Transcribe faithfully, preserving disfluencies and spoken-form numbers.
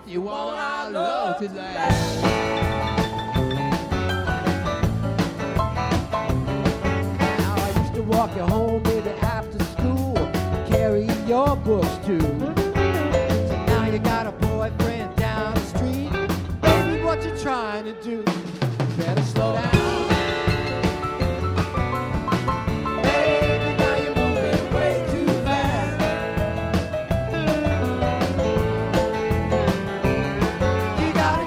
You want our love to last. Now I used to walk you home